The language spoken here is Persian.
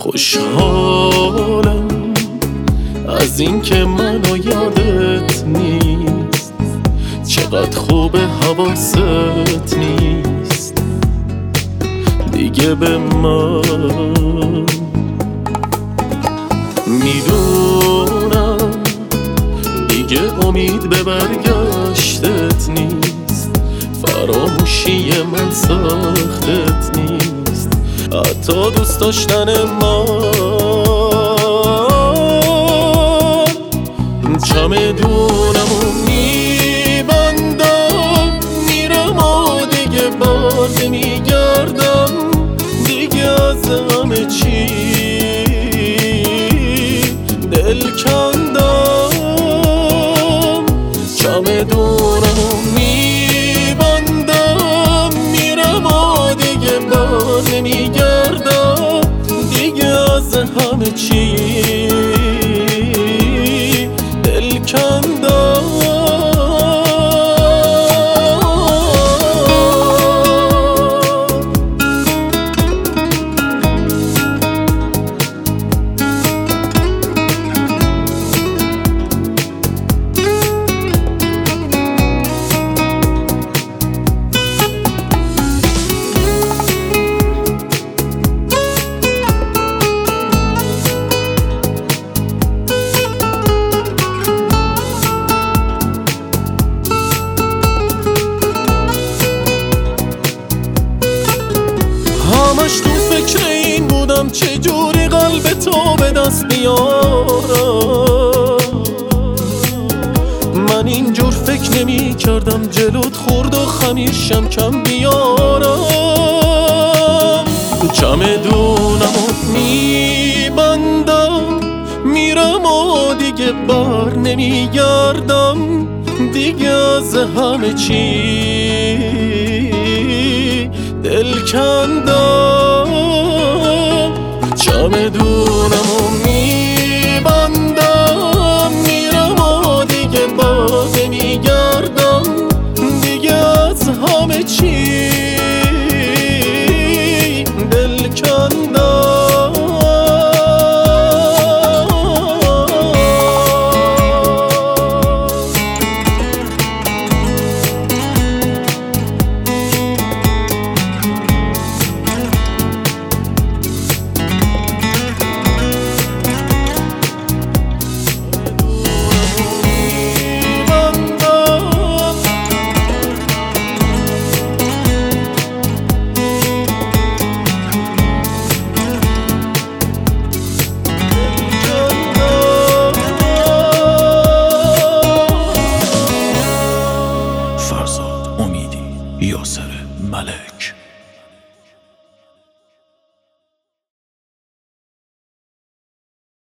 خوشحالم از این که منو یادت نیست، چقدر خوب حواست نیست دیگه به من. میدونم دیگه امید به برگشتت نیست، فراموشی من سختت نیست، حتی دوست داشتن من. چمدونمو میبندم میرم و دیگه بار نمیگردم، دیگه از همه چی دل کندم. چمدونمو میبندم میرم و دیگه بار نمیگردم، دیگه از همه چی دل کندم. همش تو فکر این بودم چجوری قلب تو به دست بیارم، من اینجور فکر نمی کردم جلوت خورد و خمیشم کم بیارم. چمدونمو میبندم میرم و دیگه بر نمیگردم، دیگه از همه چی دل کندم. چمدونمو میبندم میرم و دیگه باز نمیگردم، دیگه از همه چی دل کندم. یاسر ملک.